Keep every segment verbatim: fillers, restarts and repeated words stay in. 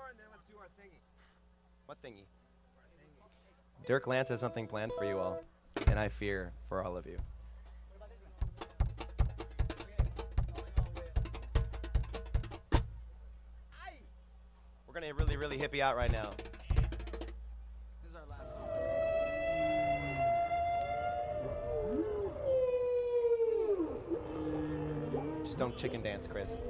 and then let's do our thingy. What thingy? Dirk Lance has something planned for you all, and I fear for all of you. We're gonna really, really hippie out right now. This is our last song. Just don't chicken dance, Chris.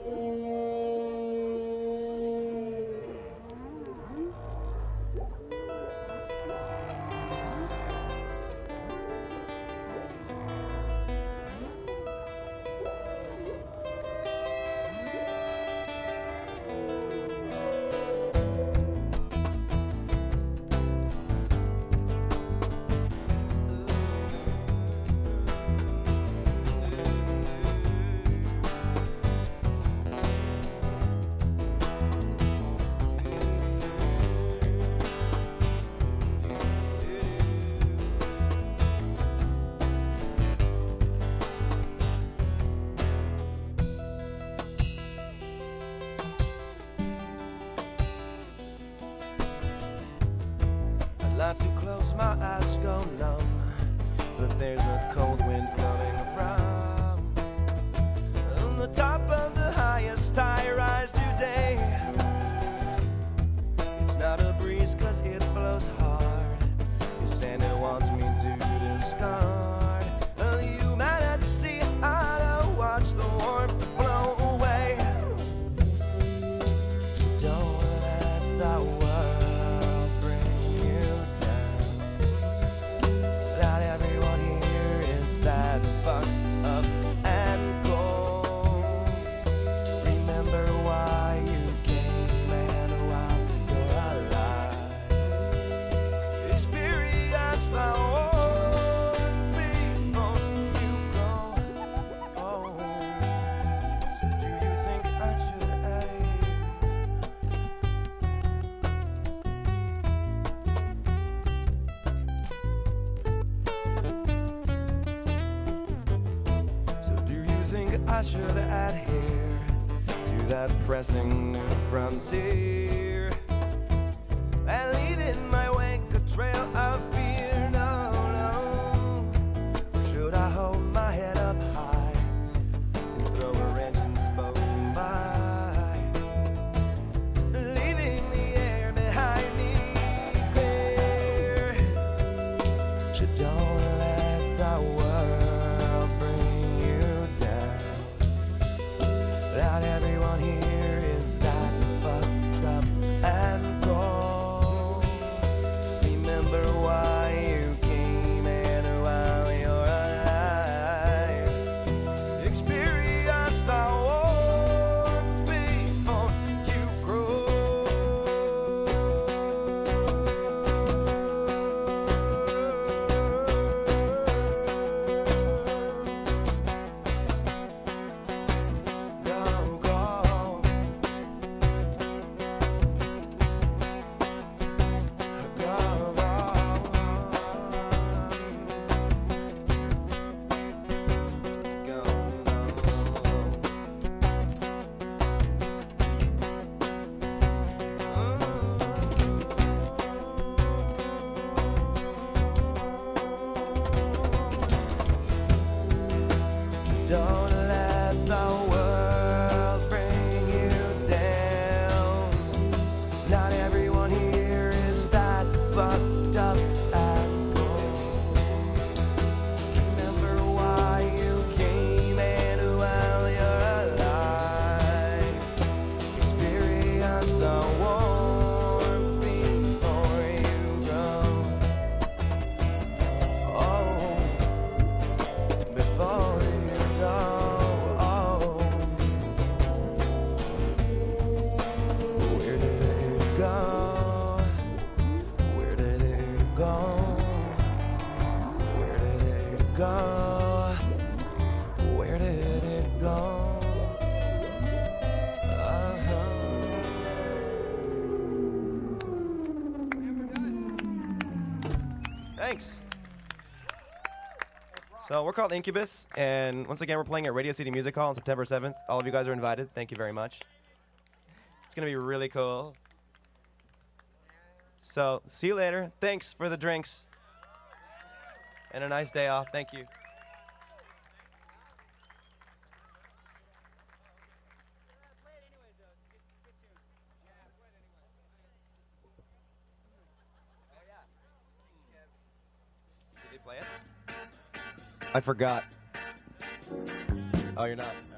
Not to close my eyes, go numb, but there's a cold wind coming from on the top of the highest high rise today. It's not a breeze cause it blows hard, it's and it wants me to discard the humanity. I don't watch the warmth blow away. So don't let the world bring you down. Not everyone here is that fucked up and cold. Remember why you came and why you're alive. Experience the warmth before you go. Oh, so do you think I should aim? So do you think I should adhere to that pressing new frontier and leave in my wake a trail of fear? No, no. Or should I hold my head up high and throw a wrench in spokes and by, leaving the air behind me clear? So don't let the world bring you down. Not everyone here is that fucked up and cold. Remember why you came and while you're alive. Experience the warmth before you grow. Go, go. Go, Don't let the world bring you down. Not everyone here is that fucked up and cold. Remember why you came and while you're alive. Experience the warmth before you go. Oh, before you go. Oh, where did it go? Where did it go? Where did it go? Where did it go? Uh-huh. Thanks. So we're called Incubus, and once again, we're playing at Radio City Music Hall on September seventh. All of you guys are invited. Thank you very much. It's going to be really cool. So, see you later. Thanks for the drinks. And a nice day off. Thank you. Did they play it? I forgot. Oh, you're not.